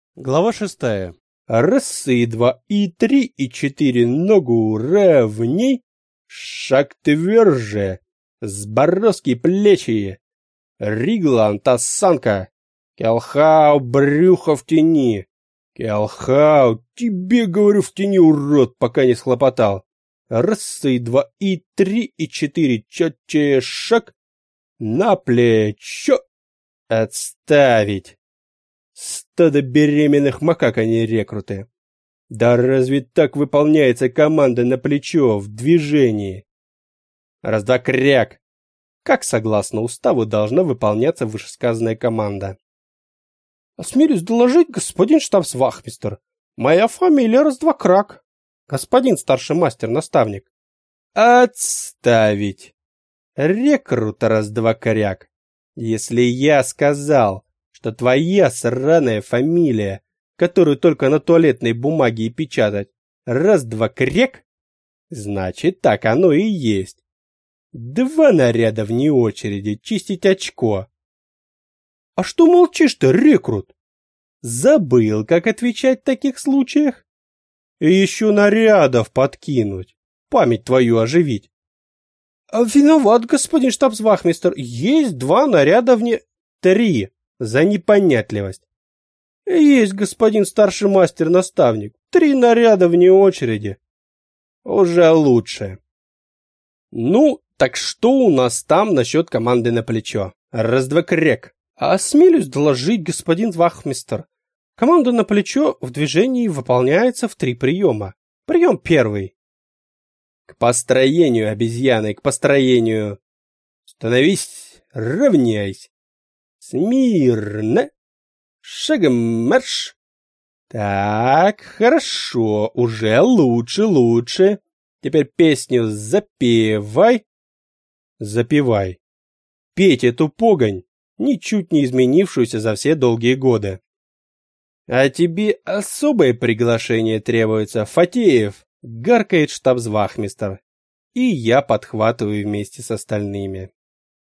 Глава 6. Раз, и два, и три, и четыре, ногу ровней, шаг тверже, сброски плечи, Ригланд осанка, Келхау брюхо в тени. Келхау, тебе говорю в тени, урод, пока не схлопотал. Раз, и два, и три, и четыре, четче шаг, на плечо, отставить. Стадо беременных макак, а не рекруты. Да разве так выполняется команда на плечо в движении? Раз-два кряк. Как согласно уставу должна выполняться вышесказанная команда? Осмелюсь доложить, господин штабс-вахмистр. Моя фамилия раз-два крак. Господин старший мастер-наставник. Отставить. Рекрут раз-два кряк. Если я сказал, что твоя сраная фамилия, которую только на туалетной бумаге и печатать, раз-два кряк, значит, так оно и есть. 2 наряда вне очереди чистить очко. А что молчишь-то, рекрут? Забыл, как отвечать в таких случаях? И еще нарядов подкинуть, память твою оживить. Виноват, господин штабс-вахмистр, есть 2 наряда вне... 3. За непонятливость. Есть, господин старший мастер-наставник, 3 наряда вне очереди. Уже лучше. Ну, так что у нас там насчет команды на плечо? Раз-два кряк. Осмелюсь доложить, господин вахмистр. Команда на плечо в движении выполняется в 3 приема. Прием 1. К построению, обезьяны, к построению. Становись, равняйся. Смирно. Шагом марш. Так, хорошо, уже лучше. Теперь песню запевай. Запевай. Петь эту погонь, ничуть не изменившуюся за все долгие годы. А тебе особое приглашение требуется, Фатеев, гаркает штабс-вахмистр. И я подхватываю вместе с остальными.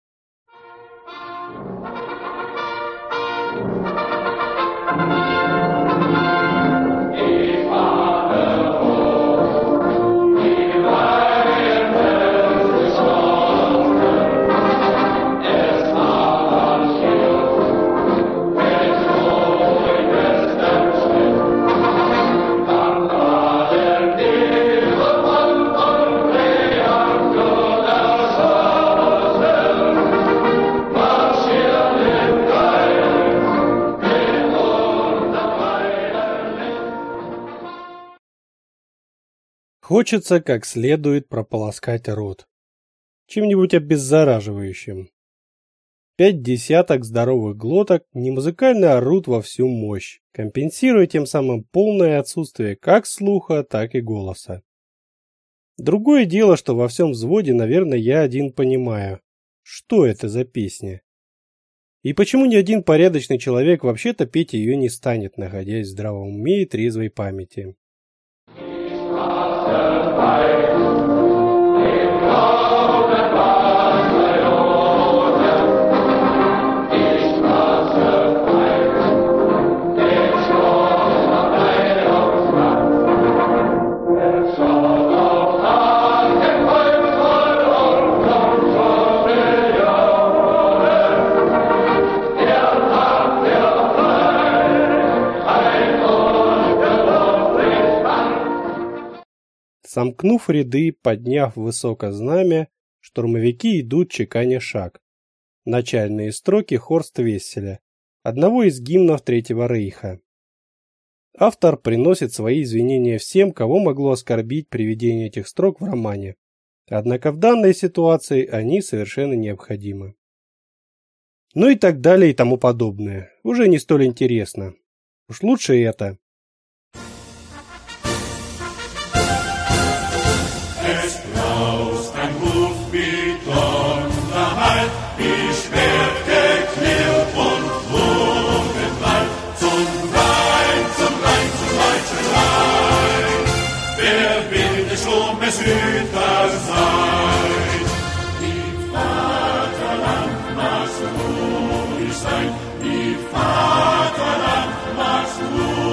Хочется как следует прополоскать рот чем-нибудь обеззараживающим. 5 десяток здоровых глоток немузыкально орут во всю мощь, компенсируя тем самым полное отсутствие как слуха, так и голоса. Другое дело, что во всем взводе, наверное, я один понимаю, что это за песня. И почему ни один порядочный человек вообще-то петь ее не станет, находясь в здравом уме и трезвой памяти. Сомкнув ряды, подняв высоко знамя, штурмовики идут чеканя шаг. Начальные строки Хорста Весселя, одного из гимнов Третьего Рейха. Автор приносит свои извинения всем, кого могло оскорбить приведение этих строк в романе. Однако в данной ситуации они совершенно необходимы. Ну и так далее и тому подобное. Уже не столь интересно. Уж лучше это. Vaterland, magst du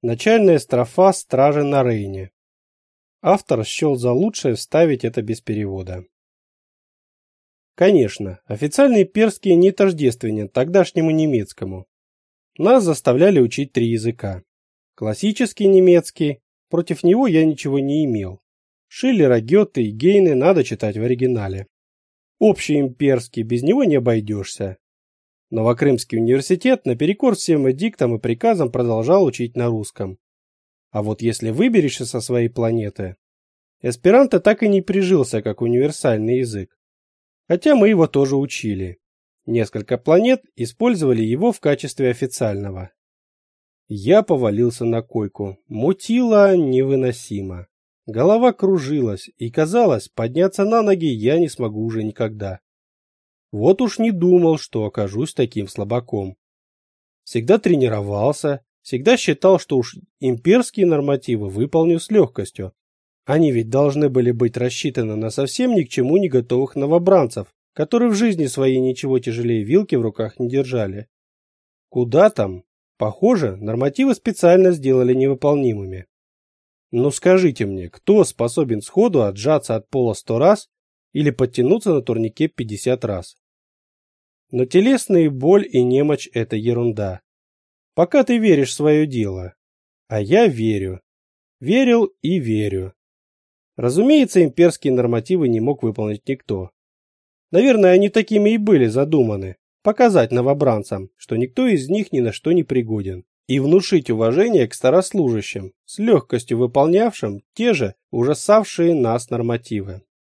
Начальная строфа «Стражи на Рейне». Автор счел за лучшее вставить это без перевода. Конечно, официальный перский не тождественен тогдашнему немецкому. Нас заставляли учить 3 языка. Классический немецкий, против него я ничего не имел. Шиллера, Гёте и Гейне надо читать в оригинале. Общий имперский, без него не обойдешься. Новокрымский университет наперекор всем эдиктам и приказам продолжал учить на русском. А вот если выберешься со своей планеты, эсперанто так и не прижился как универсальный язык. Хотя мы его тоже учили. Несколько планет использовали его в качестве официального. Я повалился на койку. Мутило невыносимо. Голова кружилась, и казалось, подняться на ноги я не смогу уже никогда. Вот уж не думал, что окажусь таким слабаком. Всегда тренировался, всегда считал, что уж имперские нормативы выполню с легкостью. Они ведь должны были быть рассчитаны на совсем ни к чему не готовых новобранцев, которые в жизни своей ничего тяжелее вилки в руках не держали. Куда там? Похоже, нормативы специально сделали невыполнимыми. Ну скажите мне, кто способен сходу отжаться от пола 100 раз или подтянуться на турнике 50 раз? Но телесная боль и немочь – это ерунда. Пока ты веришь в свое дело. А я верю. Верил и верю. Разумеется, имперские нормативы не мог выполнить никто. Наверное, они такими и были задуманы. Показать новобранцам, что никто из них ни на что не пригоден. И внушить уважение к старослужащим, с легкостью выполнявшим те же ужасавшие нас нормативы.